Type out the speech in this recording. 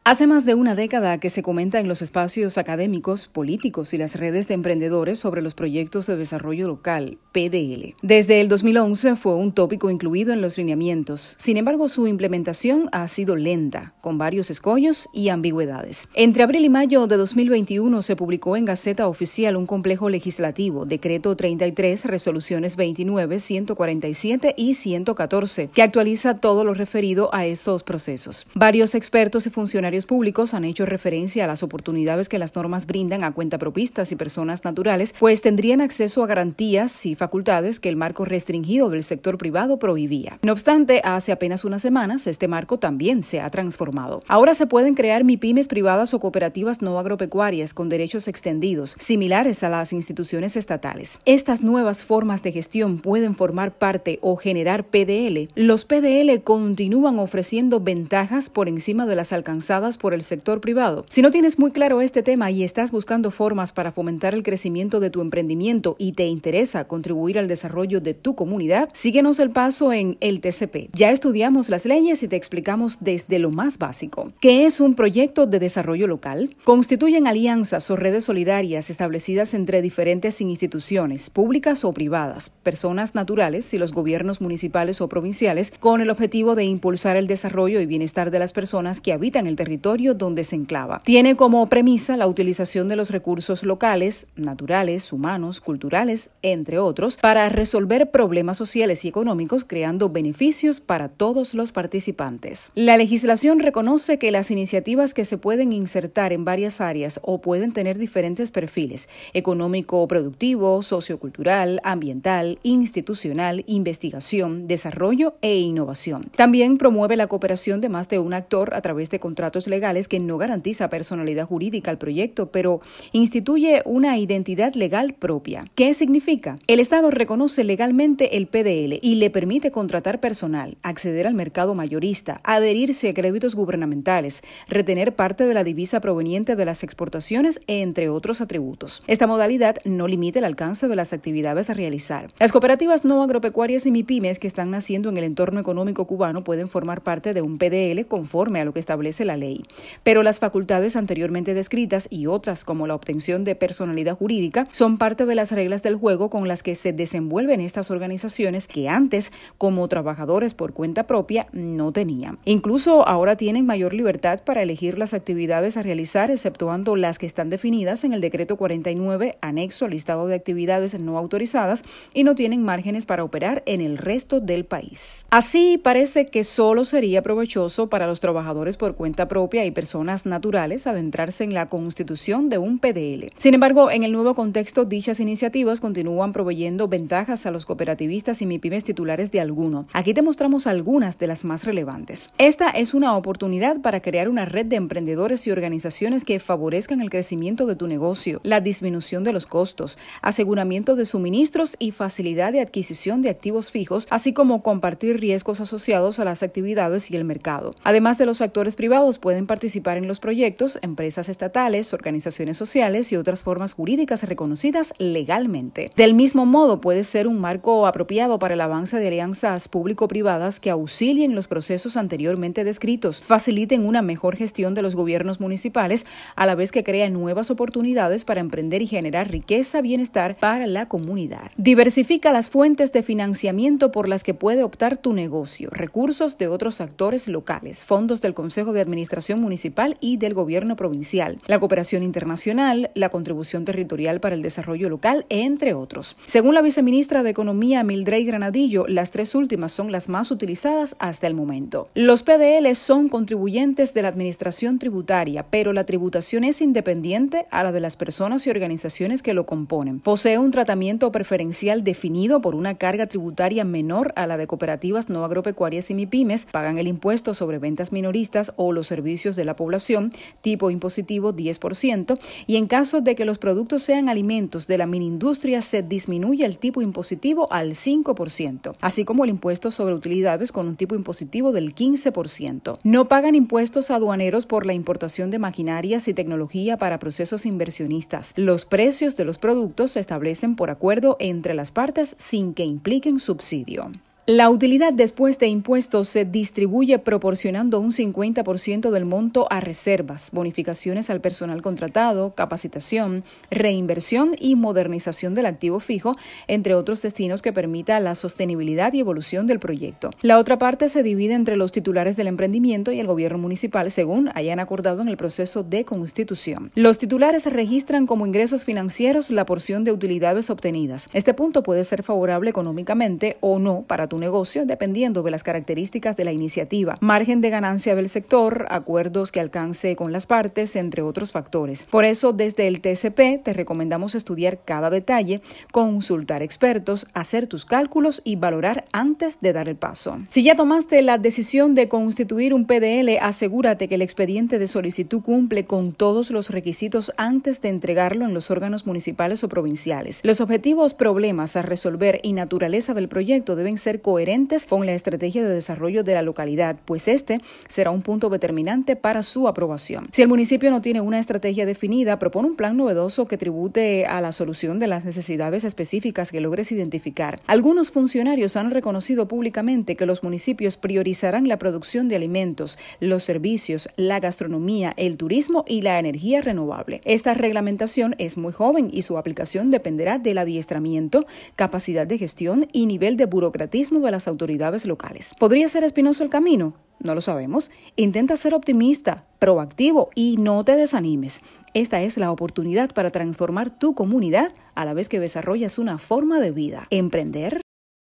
Hace más de una década que se comenta en los espacios académicos, políticos y las redes de emprendedores sobre los proyectos de desarrollo local, PDL. Desde el 2011 fue un tópico incluido en los lineamientos. Sin embargo, su implementación ha sido lenta, con varios escollos y ambigüedades. Entre abril y mayo de 2021 se publicó en Gaceta Oficial un complejo legislativo, Decreto 33, Resoluciones 29, 147 y 114, que actualiza todo lo referido a estos procesos. Varios expertos y funcionarios públicos han hecho referencia a las oportunidades que las normas brindan a cuentapropistas y personas naturales, pues tendrían acceso a garantías y facultades que el marco restringido del sector privado prohibía. No obstante, hace apenas unas semanas, este marco también se ha transformado. Ahora se pueden crear MIPYMES privadas o cooperativas no agropecuarias con derechos extendidos, similares a las instituciones estatales. Estas nuevas formas de gestión pueden formar parte o generar PDL. Los PDL continúan ofreciendo ventajas por encima de las alcanzadas por el sector privado. Si no tienes muy claro este tema y estás buscando formas para fomentar el crecimiento de tu emprendimiento y te interesa contribuir al desarrollo de tu comunidad, síguenos el paso en el TCP. Ya estudiamos las leyes y te explicamos desde lo más básico. ¿Qué es un proyecto de desarrollo local? Constituyen alianzas o redes solidarias establecidas entre diferentes instituciones, públicas o privadas, personas naturales y los gobiernos municipales o provinciales, con el objetivo de impulsar el desarrollo y bienestar de las personas que habitan el territorio donde se enclava. Tiene como premisa la utilización de los recursos locales, naturales, humanos, culturales, entre otros, para resolver problemas sociales y económicos, creando beneficios para todos los participantes. La legislación reconoce que las iniciativas que se pueden insertar en varias áreas o pueden tener diferentes perfiles: económico, productivo, sociocultural, ambiental, institucional, investigación, desarrollo e innovación. También promueve la cooperación de más de un actor a través de contratos legales que no garantiza personalidad jurídica al proyecto, pero instituye una identidad legal propia. ¿Qué significa? El Estado reconoce legalmente el PDL y le permite contratar personal, acceder al mercado mayorista, adherirse a créditos gubernamentales, retener parte de la divisa proveniente de las exportaciones, entre otros atributos. Esta modalidad no limita el alcance de las actividades a realizar. Las cooperativas no agropecuarias y MIPYMES que están naciendo en el entorno económico cubano pueden formar parte de un PDL conforme a lo que establece la ley. Pero las facultades anteriormente descritas y otras, como la obtención de personalidad jurídica, son parte de las reglas del juego con las que se desenvuelven estas organizaciones que antes, como trabajadores por cuenta propia, no tenían. Incluso ahora tienen mayor libertad para elegir las actividades a realizar, exceptuando las que están definidas en el Decreto 49, anexo al listado de actividades no autorizadas, y no tienen márgenes para operar en el resto del país. Así, parece que solo sería provechoso para los trabajadores por cuenta propia y personas naturales adentrarse en la constitución de un PDL. Sin embargo, en el nuevo contexto, dichas iniciativas continúan proveyendo ventajas a los cooperativistas y MIPYMES titulares de alguno. Aquí te mostramos algunas de las más relevantes. Esta es una oportunidad para crear una red de emprendedores y organizaciones que favorezcan el crecimiento de tu negocio, la disminución de los costos, aseguramiento de suministros y facilidad de adquisición de activos fijos, así como compartir riesgos asociados a las actividades y el mercado. Además de los actores privados, pueden participar en los proyectos empresas estatales, organizaciones sociales y otras formas jurídicas reconocidas legalmente. Del mismo modo, puede ser un marco apropiado para el avance de alianzas público-privadas que auxilien los procesos anteriormente descritos, faciliten una mejor gestión de los gobiernos municipales, a la vez que crean nuevas oportunidades para emprender y generar riqueza, bienestar para la comunidad. Diversifica las fuentes de financiamiento por las que puede optar tu negocio, recursos de otros actores locales, fondos del Consejo de Administración Municipal y del Gobierno Provincial, la cooperación internacional, la contribución territorial para el desarrollo local, entre otros. Según la viceministra de Economía, Mildred Granadillo, las tres últimas son las más utilizadas hasta el momento. Los PDL son contribuyentes de la administración tributaria, pero la tributación es independiente a la de las personas y organizaciones que lo componen. Posee un tratamiento preferencial definido por una carga tributaria menor a la de cooperativas no agropecuarias y MIPYMES, pagan el impuesto sobre ventas minoristas o los servicios de la población, tipo impositivo 10%, y en caso de que los productos sean alimentos de la miniindustria se disminuye el tipo impositivo al 5%, así como el impuesto sobre utilidades con un tipo impositivo del 15%. No pagan impuestos aduaneros por la importación de maquinarias y tecnología para procesos inversionistas. Los precios de los productos se establecen por acuerdo entre las partes sin que impliquen subsidio. La utilidad después de impuestos se distribuye proporcionando un 50% del monto a reservas, bonificaciones al personal contratado, capacitación, reinversión y modernización del activo fijo, entre otros destinos que permita la sostenibilidad y evolución del proyecto. La otra parte se divide entre los titulares del emprendimiento y el gobierno municipal, según hayan acordado en el proceso de constitución. Los titulares registran como ingresos financieros la porción de utilidades obtenidas. Este punto puede ser favorable económicamente o no para tu negocio, dependiendo de las características de la iniciativa, margen de ganancia del sector, acuerdos que alcance con las partes, entre otros factores. Por eso, desde el TCP te recomendamos estudiar cada detalle, consultar expertos, hacer tus cálculos y valorar antes de dar el paso. Si ya tomaste la decisión de constituir un PDL, asegúrate que el expediente de solicitud cumple con todos los requisitos antes de entregarlo en los órganos municipales o provinciales. Los objetivos, problemas a resolver y naturaleza del proyecto deben ser coherentes con la estrategia de desarrollo de la localidad, pues este será un punto determinante para su aprobación. Si el municipio no tiene una estrategia definida, propone un plan novedoso que tribute a la solución de las necesidades específicas que logres identificar. Algunos funcionarios han reconocido públicamente que los municipios priorizarán la producción de alimentos, los servicios, la gastronomía, el turismo y la energía renovable. Esta reglamentación es muy joven y su aplicación dependerá del adiestramiento, capacidad de gestión y nivel de burocratismo de las autoridades locales. ¿Podría ser espinoso el camino? No lo sabemos. Intenta ser optimista, proactivo y no te desanimes. Esta es la oportunidad para transformar tu comunidad a la vez que desarrollas una forma de vida. Emprender